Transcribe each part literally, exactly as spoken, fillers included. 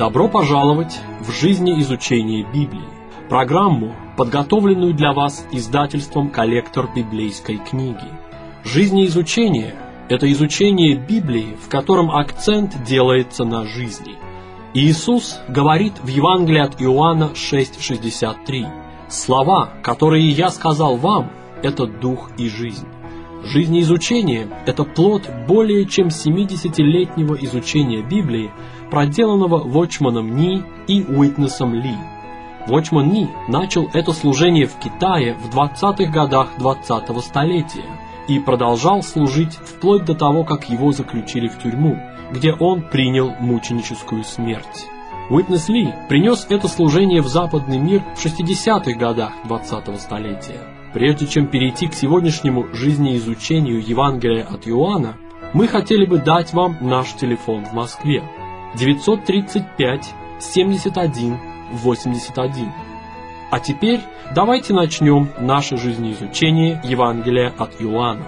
Добро пожаловать в жизнеизучение Библии, программу, подготовленную для вас издательством «Коллектор библейской книги». Жизнеизучение – это изучение Библии, в котором акцент делается на жизни. Иисус говорит в Евангелии от Иоанна шесть шестьдесят три: «Слова, которые я сказал вам, это дух и жизнь». Жизнеизучение – это плод более чем семидесятилетнего изучения Библии, проделанного Watchman Nee и Уитнесом Ли. Watchman Nee начал это служение в Китае в двадцатых годах двадцатого столетия и продолжал служить вплоть до того, как его заключили в тюрьму, где он принял мученическую смерть. Уитнес Ли принес это служение в западный мир в шестидесятых годах двадцатого столетия. Прежде чем перейти к сегодняшнему жизнеизучению Евангелия от Иоанна, мы хотели бы дать вам наш телефон в Москве девятьсот тридцать пять семьдесят один восемьдесят один. А теперь давайте начнем наше жизнеизучение Евангелия от Иоанна.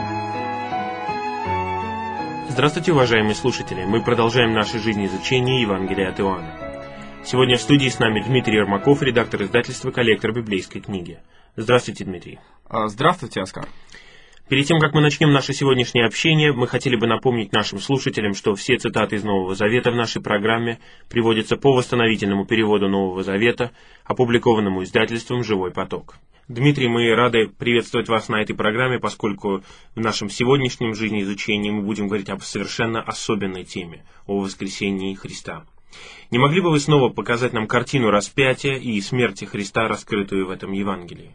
Здравствуйте, уважаемые слушатели! Мы продолжаем наше жизнеизучение Евангелия от Иоанна. Сегодня в студии с нами Дмитрий Ермаков, редактор издательства «Коллектор библейской книги». Здравствуйте, Дмитрий. Здравствуйте, Оскар. Перед тем, как мы начнем наше сегодняшнее общение, мы хотели бы напомнить нашим слушателям, что все цитаты из Нового Завета в нашей программе приводятся по восстановительному переводу Нового Завета, опубликованному издательством «Живой поток». Дмитрий, мы рады приветствовать вас на этой программе, поскольку в нашем сегодняшнем жизнеизучении мы будем говорить об совершенно особенной теме – о воскресении Христа. Не могли бы вы снова показать нам картину распятия и смерти Христа, раскрытую в этом Евангелии?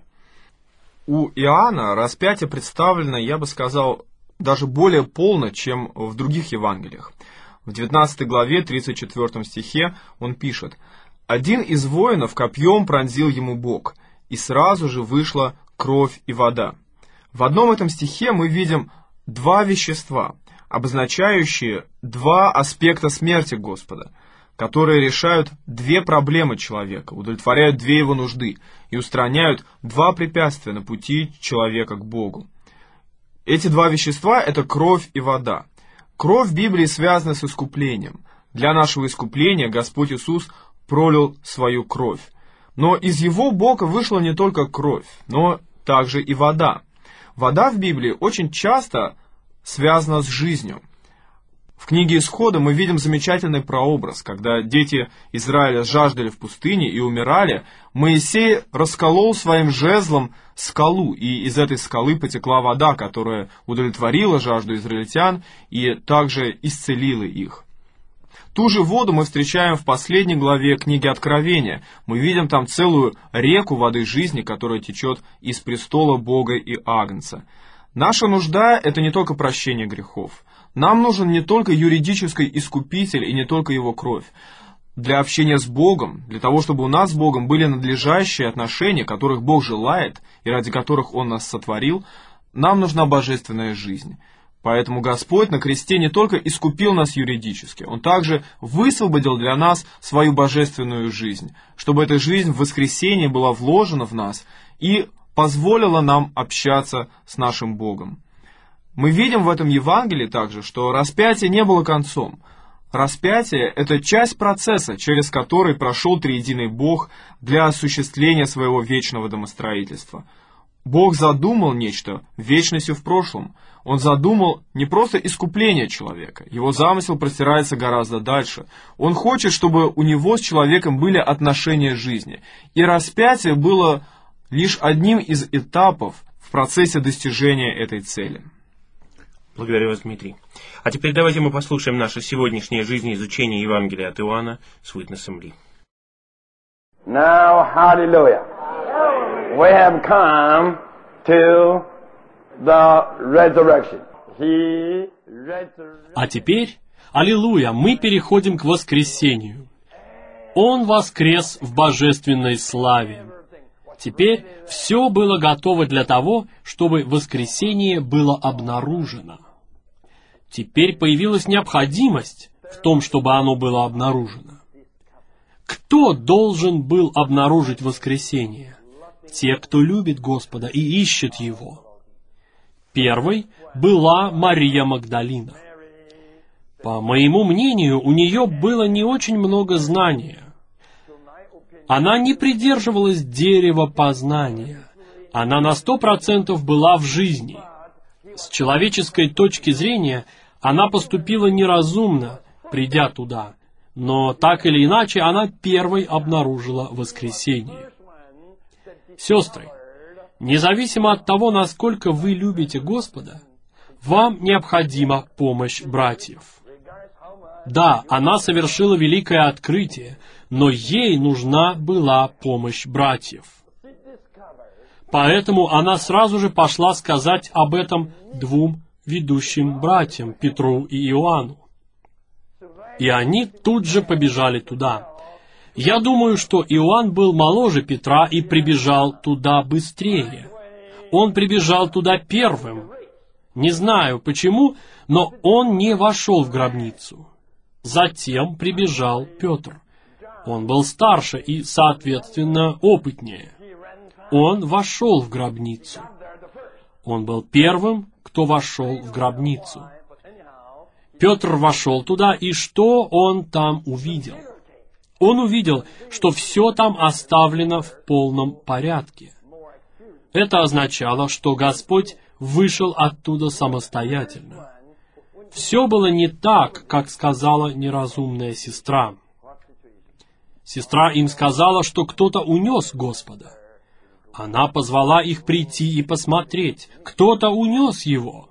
У Иоанна распятие представлено, я бы сказал, даже более полно, чем в других Евангелиях. В девятнадцатой главе, тридцать четвёртом стихе он пишет: «Один из воинов копьем пронзил ему бок, и сразу же вышла кровь и вода». В одном этом стихе мы видим два вещества, обозначающие два аспекта смерти Господа, которые решают две проблемы человека, удовлетворяют две его нужды и устраняют два препятствия на пути человека к Богу. Эти два вещества – это кровь и вода. Кровь в Библии связана с искуплением. Для нашего искупления Господь Иисус пролил свою кровь. Но из его бока вышла не только кровь, но также и вода. Вода в Библии очень часто связана с жизнью. В книге Исхода мы видим замечательный прообраз, когда дети Израиля жаждали в пустыне и умирали, Моисей расколол своим жезлом скалу, и из этой скалы потекла вода, которая удовлетворила жажду израильтян и также исцелила их. Ту же воду мы встречаем в последней главе книги Откровения. Мы видим там целую реку воды жизни, которая течет из престола Бога и Агнца. Наша нужда – это не только прощение грехов. Нам нужен не только юридический искупитель и не только его кровь. Для общения с Богом, для того, чтобы у нас с Богом были надлежащие отношения, которых Бог желает и ради которых Он нас сотворил, нам нужна божественная жизнь. Поэтому Господь на кресте не только искупил нас юридически, Он также высвободил для нас свою божественную жизнь, чтобы эта жизнь в воскресении была вложена в нас и позволила нам общаться с нашим Богом. Мы видим в этом Евангелии также, что распятие не было концом. Распятие – это часть процесса, через который прошел триединый Бог для осуществления своего вечного домостроительства. Бог задумал нечто вечностью в прошлом. Он задумал не просто искупление человека. Его замысел простирается гораздо дальше. Он хочет, чтобы у него с человеком были отношения жизни. И распятие было лишь одним из этапов в процессе достижения этой цели. Благодарю вас, Дмитрий. А теперь давайте мы послушаем наше сегодняшнее жизнеизучение Евангелия от Иоанна с Уитнесом Ли. Now, hallelujah. We have come to the resurrection. He resurrected. А теперь, аллилуйя, мы переходим к воскресению. Он воскрес в божественной славе. Теперь все было готово для того, чтобы воскресение было обнаружено. Теперь появилась необходимость в том, чтобы оно было обнаружено. Кто должен был обнаружить воскресение? Те, кто любит Господа и ищет Его. Первой была Мария Магдалина. По моему мнению, у нее было не очень много знания. Она не придерживалась дерева познания. Она на сто процентов была в жизни. С человеческой точки зрения, она поступила неразумно, придя туда. Но так или иначе, она первой обнаружила воскресение. Сестры, независимо от того, насколько вы любите Господа, вам необходима помощь братьев. Да, она совершила великое открытие, но ей нужна была помощь братьев. Поэтому она сразу же пошла сказать об этом двум ведущим братьям, Петру и Иоанну. И они тут же побежали туда. Я думаю, что Иоанн был моложе Петра и прибежал туда быстрее. Он прибежал туда первым. Не знаю почему, но он не вошел в гробницу. Затем прибежал Петр. Он был старше и, соответственно, опытнее. Он вошел в гробницу. Он был первым, кто вошел в гробницу. Петр вошел туда, и что он там увидел? Он увидел, что все там оставлено в полном порядке. Это означало, что Господь вышел оттуда самостоятельно. Все было не так, как сказала неразумная сестра. Сестра им сказала, что кто-то унес Господа. Она позвала их прийти и посмотреть. Кто-то унес его.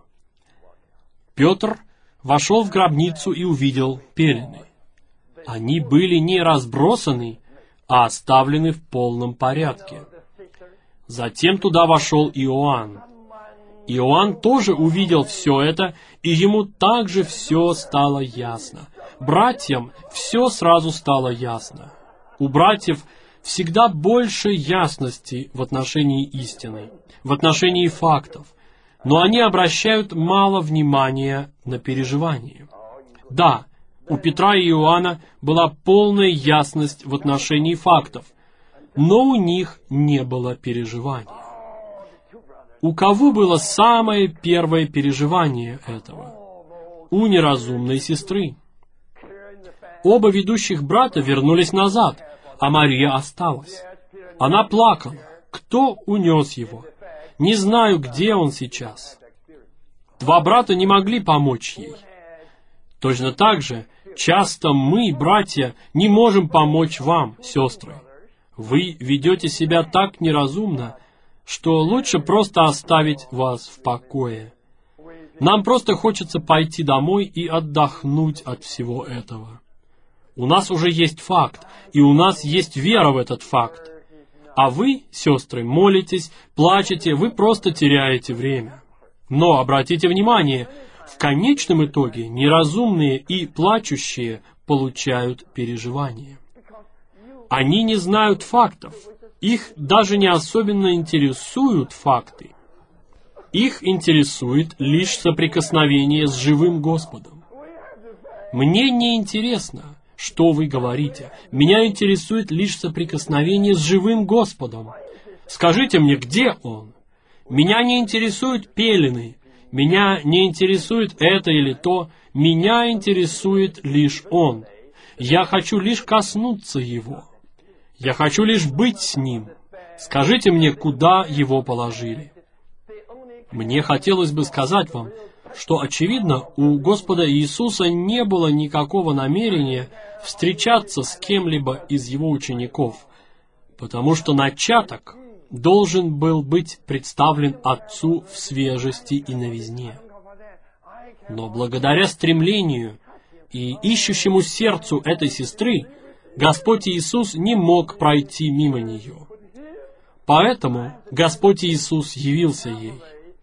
Петр вошел в гробницу и увидел пелены. Они были не разбросаны, а оставлены в полном порядке. Затем туда вошел Иоанн. Иоанн тоже увидел все это, и ему также все стало ясно. Братьям все сразу стало ясно. У братьев всегда больше ясности в отношении истины, в отношении фактов, но они обращают мало внимания на переживания. Да, у Петра и Иоанна была полная ясность в отношении фактов, но у них не было переживаний. У кого было самое первое переживание этого? У неразумной сестры. Оба ведущих брата вернулись назад, а Мария осталась. Она плакала. Кто унес его? Не знаю, где он сейчас. Два брата не могли помочь ей. Точно так же, часто мы, братья, не можем помочь вам, сестры. Вы ведете себя так неразумно, что лучше просто оставить вас в покое. Нам просто хочется пойти домой и отдохнуть от всего этого. У нас уже есть факт, и у нас есть вера в этот факт. А вы, сестры, молитесь, плачете, вы просто теряете время. Но обратите внимание, в конечном итоге неразумные и плачущие получают переживания. Они не знают фактов, их даже не особенно интересуют факты. Их интересует лишь соприкосновение с живым Господом. Мне не интересно, что вы говорите. Меня интересует лишь соприкосновение с живым Господом. Скажите мне, где Он? Меня не интересуют пелены. Меня не интересует это или то. Меня интересует лишь Он. Я хочу лишь коснуться Его. Я хочу лишь быть с Ним. Скажите мне, куда Его положили. Мне хотелось бы сказать вам, что, очевидно, у Господа Иисуса не было никакого намерения встречаться с кем-либо из Его учеников, потому что начаток должен был быть представлен Отцу в свежести и новизне. Но благодаря стремлению и ищущему сердцу этой сестры, Господь Иисус не мог пройти мимо нее. Поэтому Господь Иисус явился ей.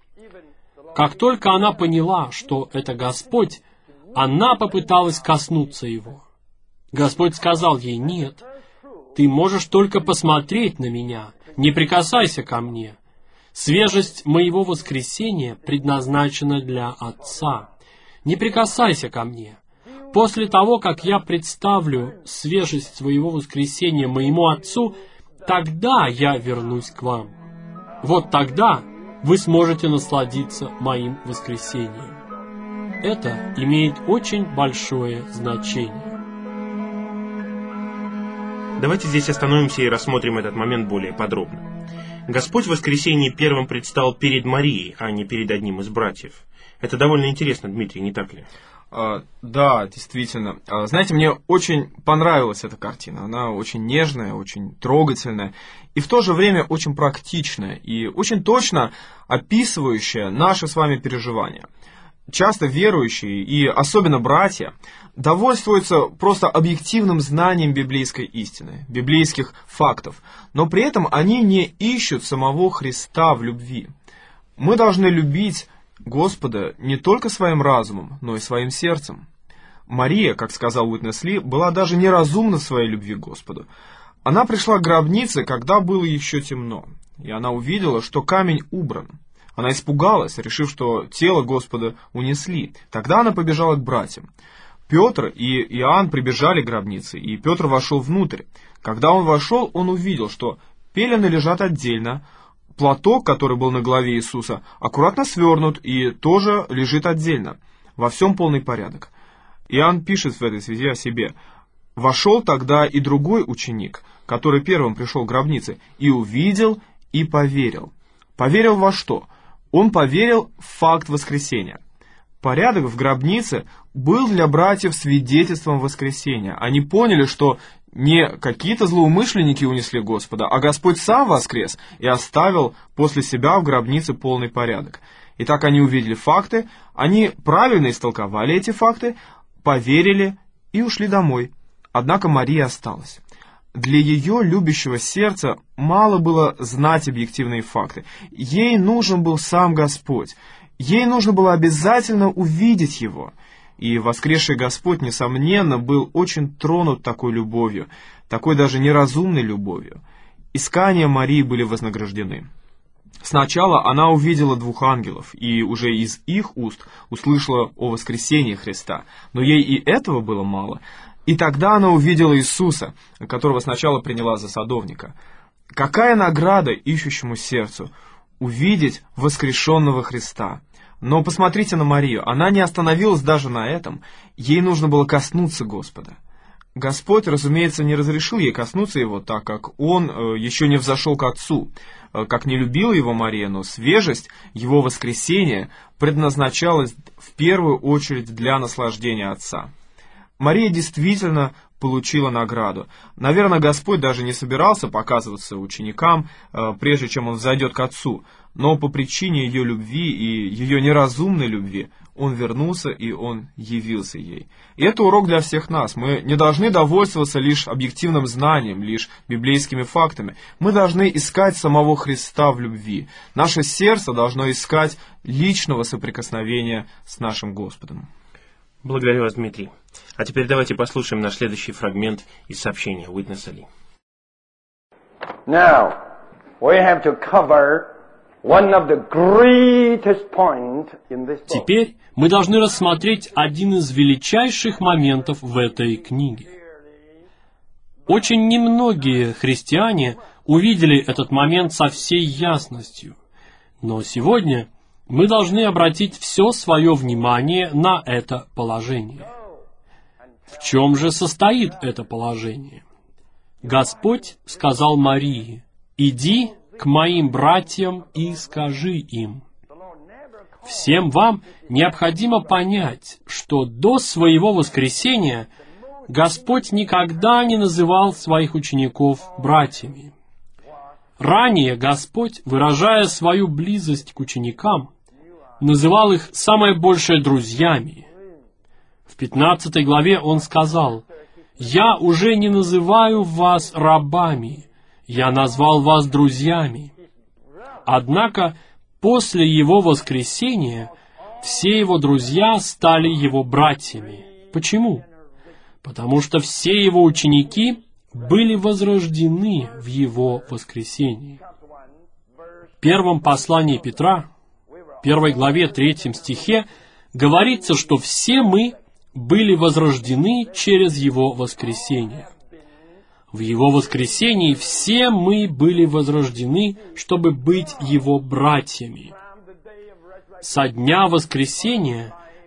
Как только она поняла, что это Господь, она попыталась коснуться Его. Господь сказал ей: «Нет, ты можешь только посмотреть на Меня, не прикасайся ко Мне. Свежесть Моего воскресения предназначена для Отца. Не прикасайся ко Мне. После того, как я представлю свежесть Своего воскресения Моему Отцу, тогда я вернусь к вам. Вот тогда вы сможете насладиться Моим воскресением». это имеет очень большое значение. Давайте здесь остановимся и рассмотрим этот момент более подробно. Господь в воскресенье первым предстал перед Марией, а не перед одним из братьев. Это довольно интересно, Дмитрий, не так ли? А, да, действительно. А, знаете, мне очень понравилась эта картина. Она очень нежная, очень трогательная и в то же время очень практичная и очень точно описывающая наши с вами переживания. Часто верующие, и особенно братья, довольствуются просто объективным знанием библейской истины, библейских фактов, но при этом они не ищут самого Христа в любви. Мы должны любить Господа не только своим разумом, но и своим сердцем. Мария, как сказал Уитнес Ли, была даже неразумна в своей любви к Господу. Она пришла к гробнице, когда было еще темно, и она увидела, что камень убран. Она испугалась, решив, что тело Господа унесли. Тогда она побежала к братьям. Петр и Иоанн прибежали к гробнице, и Петр вошел внутрь. Когда он вошел, он увидел, что пелены лежат отдельно, платок, который был на голове Иисуса, аккуратно свернут и тоже лежит отдельно. Во всем полный порядок. Иоанн пишет в этой связи о себе. «Вошел тогда и другой ученик, который первым пришел к гробнице, и увидел, и поверил». Поверил во что? Он поверил в факт воскресения. Порядок в гробнице был для братьев свидетельством воскресения. Они поняли, что не какие-то злоумышленники унесли Господа, а Господь сам воскрес и оставил после себя в гробнице полный порядок. Итак, они увидели факты, они правильно истолковали эти факты, поверили и ушли домой. Однако Мария осталась. Для ее любящего сердца мало было знать объективные факты. Ей нужен был сам Господь. Ей нужно было обязательно увидеть Его. И воскресший Господь, несомненно, был очень тронут такой любовью, такой даже неразумной любовью. Искания Марии были вознаграждены. Сначала она увидела двух ангелов, и уже из их уст услышала о воскресении Христа. Но ей и этого было мало. И тогда она увидела Иисуса, которого сначала приняла за садовника. Какая награда ищущему сердцу увидеть воскрешенного Христа! Но посмотрите на Марию, она не остановилась даже на этом, ей нужно было коснуться Господа. Господь, разумеется, не разрешил ей коснуться Его, так как Он э, еще не взошел к Отцу. Э, как не любила Его Мария, но свежесть Его воскресения предназначалась в первую очередь для наслаждения Отца. Мария действительно получила награду. Наверное, Господь даже не собирался показываться ученикам, э, прежде чем Он взойдет к Отцу, но по причине ее любви и ее неразумной любви Он вернулся и Он явился ей. И это урок для всех нас. Мы не должны довольствоваться лишь объективным знанием, лишь библейскими фактами. Мы должны искать самого Христа в любви. Наше сердце должно искать личного соприкосновения с нашим Господом. Благодарю вас, Дмитрий. А теперь давайте послушаем наш следующий фрагмент из сообщения Уитнеса Ли. Now, we have to cover one of the greatest points in this book. Теперь мы должны рассмотреть один из величайших моментов в этой книге. Очень немногие христиане увидели этот момент со всей ясностью, но сегодня мы должны обратить все свое внимание на это положение. В чем же состоит это положение? Господь сказал Марии: «Иди к моим братьям и скажи им». Всем вам необходимо понять, что до своего воскресения Господь никогда не называл своих учеников братьями. Ранее Господь, выражая свою близость к ученикам, называл их самое большее друзьями. В пятнадцатой главе Он сказал: «Я уже не называю вас рабами, я назвал вас друзьями». Однако после Его воскресения все Его друзья стали Его братьями. Почему? Потому что все Его ученики были возрождены в Его воскресении. В первом послании Петра, первой главе, третьем стихе, говорится, что все мы были возрождены через Его воскресение. В Его воскресении все мы были возрождены, чтобы быть Его братьями. Со дня воскресения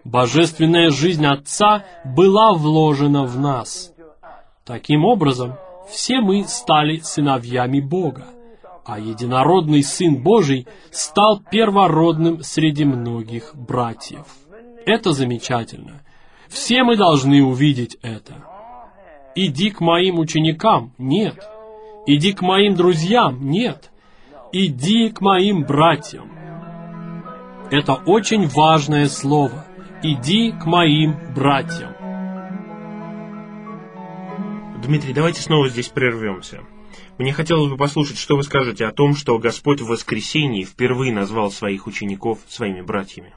Божественная жизнь Отца была вложена в нас. Таким образом, все мы стали сыновьями Бога, а единородный Сын Божий стал первородным среди многих братьев. Это замечательно. Все мы должны увидеть это. Иди к моим ученикам? Нет. Иди к моим друзьям? Нет. Иди к моим братьям. Это очень важное слово. Иди к моим братьям. Дмитрий, давайте снова здесь прервемся. Мне хотелось бы послушать, что вы скажете о том, что Господь в воскресении впервые назвал своих учеников своими братьями.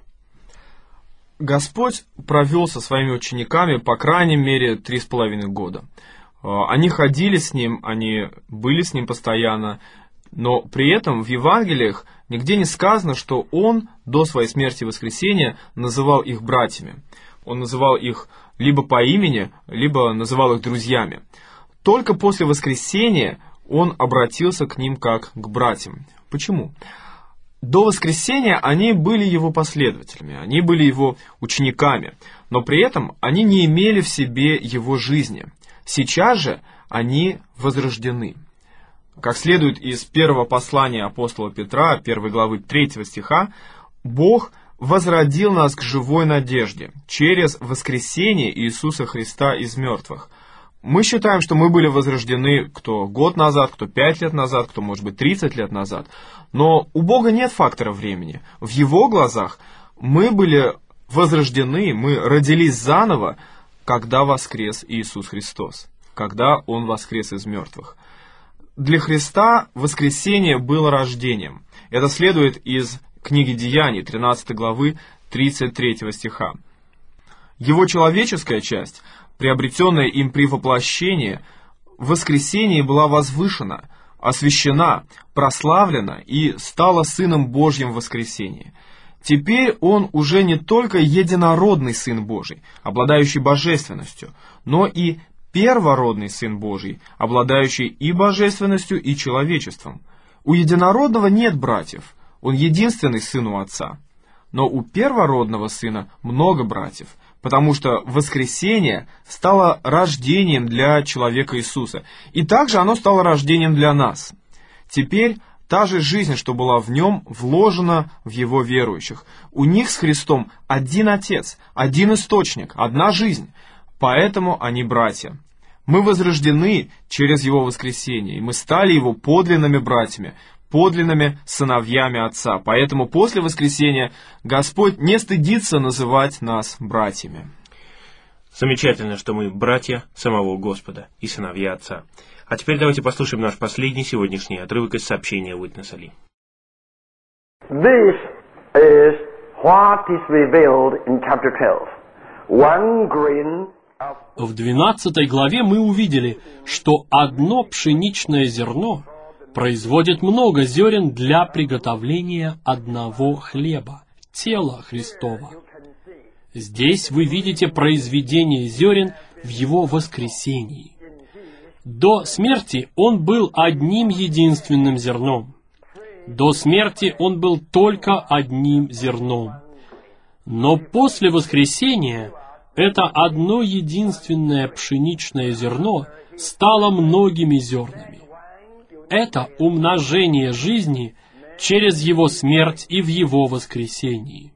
Господь провел со своими учениками, по крайней мере, три с половиной года. Они ходили с Ним, они были с Ним постоянно, но при этом в Евангелиях нигде не сказано, что Он до своей смерти и воскресения называл их братьями. Он называл их либо по имени, либо называл их друзьями. Только после воскресения Он обратился к ним как к братьям. Почему? До воскресения они были Его последователями, они были Его учениками, но при этом они не имели в себе Его жизни. Сейчас же они возрождены. Как следует из первого послания апостола Петра, первой главы третьего стиха, Бог возродил нас к живой надежде через воскресение Иисуса Христа из мертвых. Мы считаем, что мы были возрождены кто год назад, кто пять лет назад, кто, может быть, тридцать лет назад. Но у Бога нет фактора времени. В Его глазах мы были возрождены, мы родились заново, когда воскрес Иисус Христос, когда Он воскрес из мертвых. Для Христа воскресение было рождением. Это следует из книги Деяний, тринадцатой главы, тридцать третьего стиха. Его человеческая часть, приобретенная им при воплощении, в воскресении была возвышена, освящена, прославлена и стала Сыном Божьим в воскресении. Теперь Он уже не только единородный Сын Божий, обладающий божественностью, но и первородный Сын Божий, обладающий и божественностью, и человечеством. У единородного нет братьев, Он единственный сын у Отца. Но у первородного Сына много братьев, потому что воскресение стало рождением для человека Иисуса, и также оно стало рождением для нас. Теперь та же жизнь, что была в Нем, вложена в Его верующих. У них с Христом один Отец, один источник, одна жизнь, поэтому они братья. Мы возрождены через Его воскресение, и мы стали Его подлинными братьями, подлинными сыновьями Отца. Поэтому после воскресения Господь не стыдится называть нас братьями. Замечательно, что мы братья самого Господа и сыновья Отца. А теперь давайте послушаем наш последний сегодняшний отрывок из сообщения Witness Lee. This is what is revealed in chapter twelve. One grain of... В двенадцатой главе мы увидели, что одно пшеничное зерно производит много зерен для приготовления одного хлеба, тела Христова. Здесь вы видите произведение зерен в Его воскресении. До смерти Он был одним единственным зерном. До смерти Он был только одним зерном. Но после воскресения это одно единственное пшеничное зерно стало многими зернами. Это умножение жизни через Его смерть и в Его воскресении.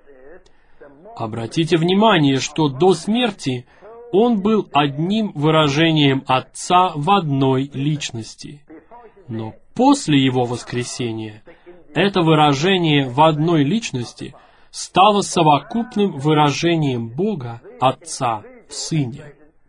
Обратите внимание, что до смерти Он был одним выражением Отца в одной личности. Но после Его воскресения это выражение в одной личности стало совокупным выражением Бога Отца в Сыне.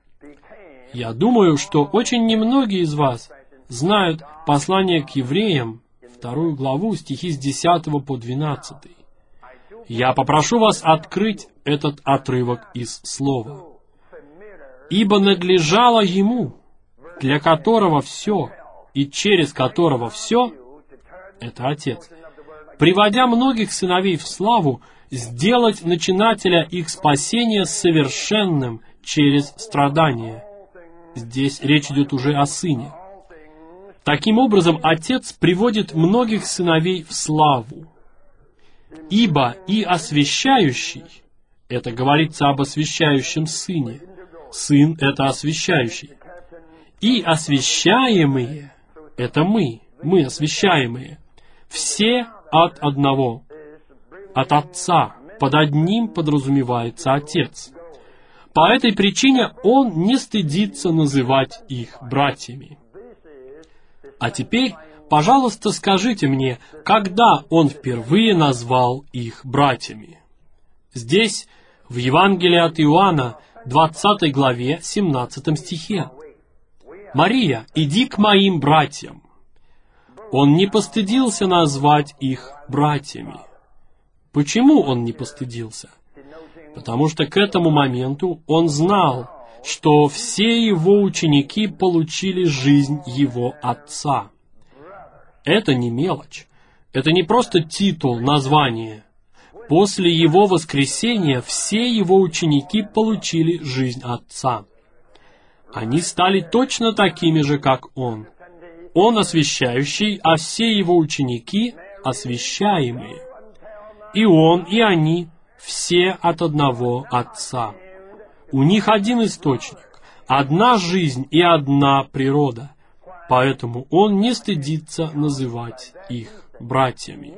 Я думаю, что очень немногие из вас знают послание к евреям, вторую главу, стихи с десятого по двенадцатый. Я попрошу вас открыть этот отрывок из Слова. «Ибо надлежало Ему, для которого все и через которого все, это Отец, приводя многих сыновей в славу, сделать начинателя их спасения совершенным через страдания». Здесь речь идет уже о Сыне. Таким образом, Отец приводит многих сыновей в славу. «Ибо и освящающий, Это говорится об освящающем Сыне. Сын — это освящающий. И освящаемые — это мы, мы освящаемые. Все от одного, от Отца. Под одним подразумевается Отец. По этой причине Он не стыдится называть их братьями. А теперь, пожалуйста, скажите мне, когда Он впервые назвал их братьями? Здесь, в Евангелии от Иоанна, двадцатой главе, семнадцатом стихе. «Мария, иди к моим братьям». Он не постыдился назвать их братьями. Почему он не постыдился? Потому что к этому моменту он знал, что все его ученики получили жизнь его отца. Это не мелочь. Это не просто титул, название. После его воскресения все его ученики получили жизнь отца. Они стали точно такими же, как он. Он освящающий, а все его ученики освящаемые. И он, и они все от одного Отца. У них один источник, одна жизнь и одна природа. Поэтому он не стыдится называть их братьями.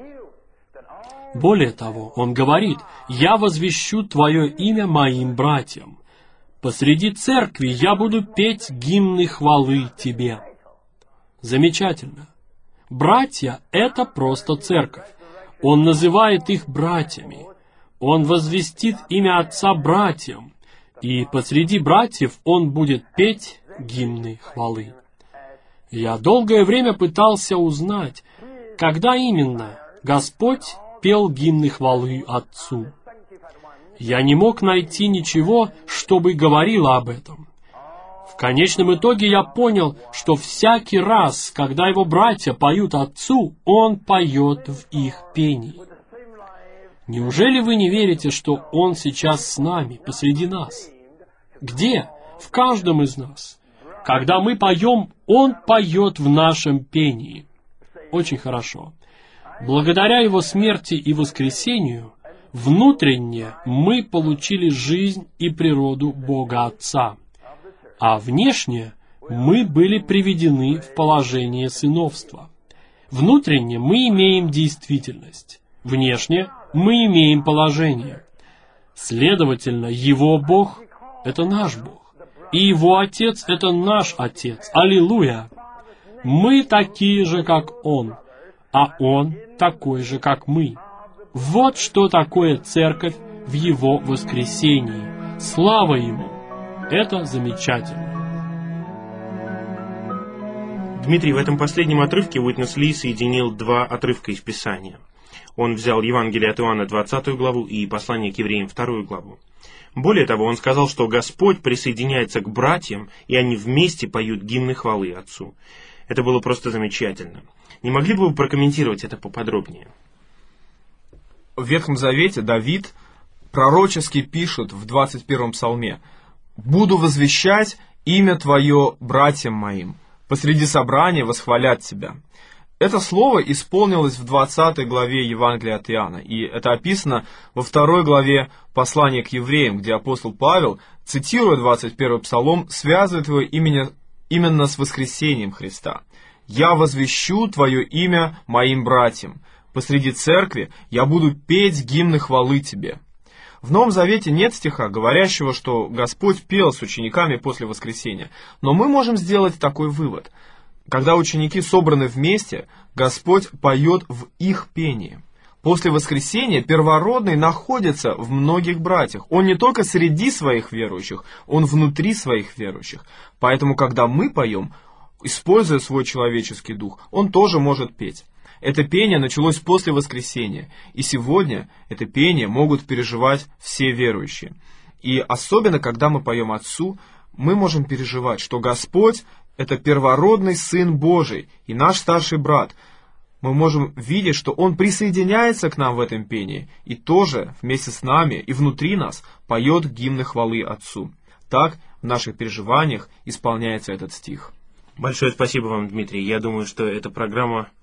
Более того, он говорит: «Я возвещу Твое имя моим братьям. Посреди церкви я буду петь гимны хвалы Тебе». Замечательно. Братья — это просто церковь. Он называет их братьями. Он возвестит имя Отца братьям. И посреди братьев он будет петь гимны хвалы. Я долгое время пытался узнать, когда именно Господь пел гимны хвалы Отцу. Я не мог найти ничего, чтобы говорило об этом. В конечном итоге я понял, что всякий раз, когда его братья поют Отцу, он поет в их пении. Неужели вы не верите, что он сейчас с нами, посреди нас? Где? В каждом из нас. Когда мы поем, он поет в нашем пении. Очень хорошо. Благодаря его смерти и воскресению, внутренне мы получили жизнь и природу Бога Отца. А внешне мы были приведены в положение сыновства. Внутренне мы имеем действительность. Внешне мы имеем положение. Следовательно, Его Бог — это наш Бог. И Его Отец — это наш Отец. Аллилуйя! Мы такие же, как Он, а Он такой же, как мы. Вот что такое церковь в Его воскресении. Слава Ему! Это замечательно. Дмитрий, в этом последнем отрывке Уитнес Ли соединил два отрывка из Писания. Он взял Евангелие от Иоанна двадцатую главу и послание к евреям вторую главу. Более того, он сказал, что Господь присоединяется к братьям, и они вместе поют гимны хвалы Отцу. Это было просто замечательно. Не могли бы вы прокомментировать это поподробнее? В Ветхом Завете Давид пророчески пишет в двадцать первом псалме: «Буду возвещать имя Твое братьям моим, посреди собрания восхвалят Тебя». Это слово исполнилось в двадцатой главе Евангелия от Иоанна, и это описано во второй главе послания к евреям, где апостол Павел, цитируя двадцать первый псалом, связывает его именно, именно с воскресением Христа. «Я возвещу Твое имя моим братьям, посреди церкви я буду петь гимны хвалы Тебе». В Новом Завете нет стиха, говорящего, что Господь пел с учениками после воскресения, но мы можем сделать такой вывод. Когда ученики собраны вместе, Господь поет в их пении. После воскресения первородный находится в многих братьях. Он не только среди своих верующих, он внутри своих верующих. Поэтому, когда мы поем, используя свой человеческий дух, он тоже может петь. Это пение началось после воскресения, и сегодня это пение могут переживать все верующие. И особенно, когда мы поем Отцу, мы можем переживать, что Господь — это первородный Сын Божий и наш старший брат. Мы можем видеть, что Он присоединяется к нам в этом пении и тоже вместе с нами и внутри нас поет гимны хвалы Отцу. Так в наших переживаниях исполняется этот стих. Большое спасибо вам, Дмитрий. Я думаю, что эта программа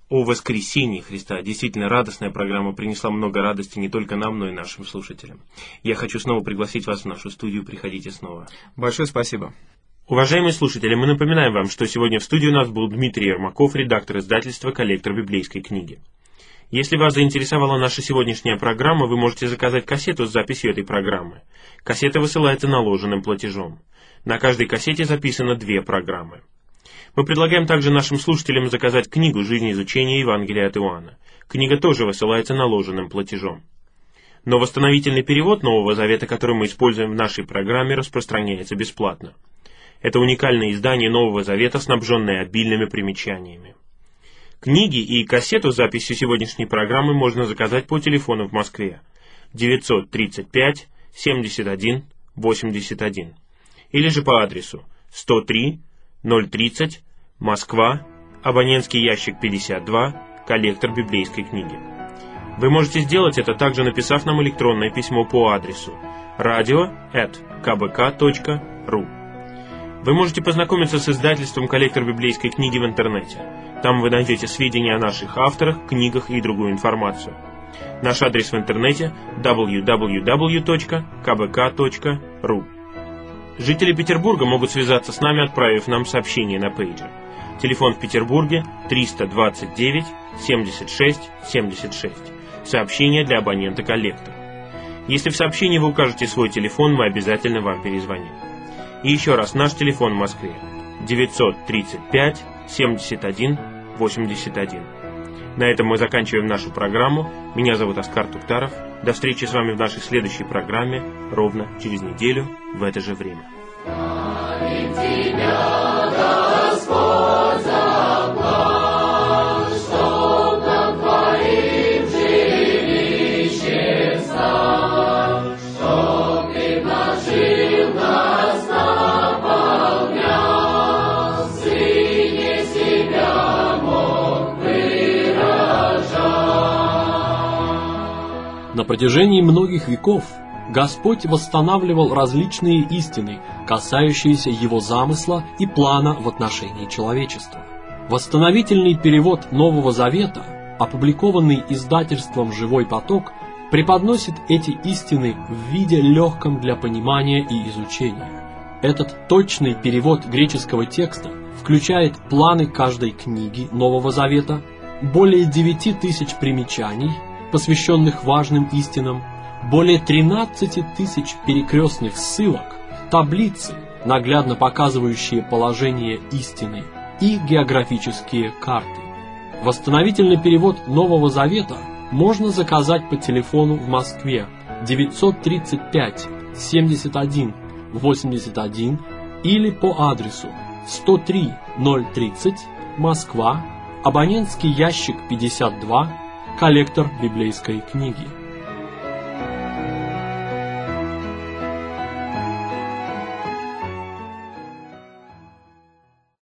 о воскресении Христа. Действительно, радостная программа принесла много радости не только нам, но и нашим слушателям. Я хочу снова пригласить вас в нашу студию. Приходите снова. Большое спасибо. Уважаемые слушатели, мы напоминаем вам, что сегодня в студии у нас был Дмитрий Ермаков, редактор издательства «Коллектор библейской книги». Если вас заинтересовала наша сегодняшняя программа, вы можете заказать кассету с записью этой программы. Кассета высылается наложенным платежом. На каждой кассете записано две программы. Мы предлагаем также нашим слушателям заказать книгу «Жизнь изучения Евангелия от Иоанна». Книга тоже высылается наложенным платежом. Но восстановительный перевод Нового Завета, который мы используем в нашей программе, распространяется бесплатно. Это уникальное издание Нового Завета, снабженное обильными примечаниями. Книги и кассету с записью сегодняшней программы можно заказать по телефону в Москве девятьсот тридцать пять семьдесят один восемьдесят один или же по адресу сто три ноль тридцать Москва, абонентский ящик пятьдесят два, коллектор библейской книги. Вы можете сделать это, также написав нам электронное письмо по адресу радио эт ка бэ ка точка ру. Вы можете познакомиться с издательством «Коллектор библейской книги» в интернете. Там вы найдете сведения о наших авторах, книгах и другую информацию. Наш адрес в интернете дабл ю дабл ю дабл ю точка ка бэ ка точка ру. Жители Петербурга могут связаться с нами, отправив нам сообщение на пейджер. Телефон в Петербурге триста двадцать девять семьдесят шесть семьдесят шесть. Сообщение для абонента «Коллектор». Если в сообщении вы укажете свой телефон, мы обязательно вам перезвоним. И еще раз, наш телефон в Москве девятьсот тридцать пять семьдесят один восемьдесят один. На этом мы заканчиваем нашу программу. Меня зовут Оскар Туктаров. До встречи с вами в нашей следующей программе ровно через неделю в это же время. На протяжении многих веков Господь восстанавливал различные истины, касающиеся Его замысла и плана в отношении человечества. Восстановительный перевод Нового Завета, опубликованный издательством «Живой поток», преподносит эти истины в виде легком для понимания и изучения. Этот точный перевод греческого текста включает планы каждой книги Нового Завета, более девяти тысяч примечаний, посвященных важным истинам, более тринадцати тысяч перекрестных ссылок, таблицы, наглядно показывающие положение истины, и географические карты. Восстановительный перевод Нового Завета можно заказать по телефону в Москве девятьсот тридцать пять семьдесят один восемьдесят один или по адресу сто три ноль тридцать Москва, абонентский ящик пятьдесят два, коллектор библейской книги.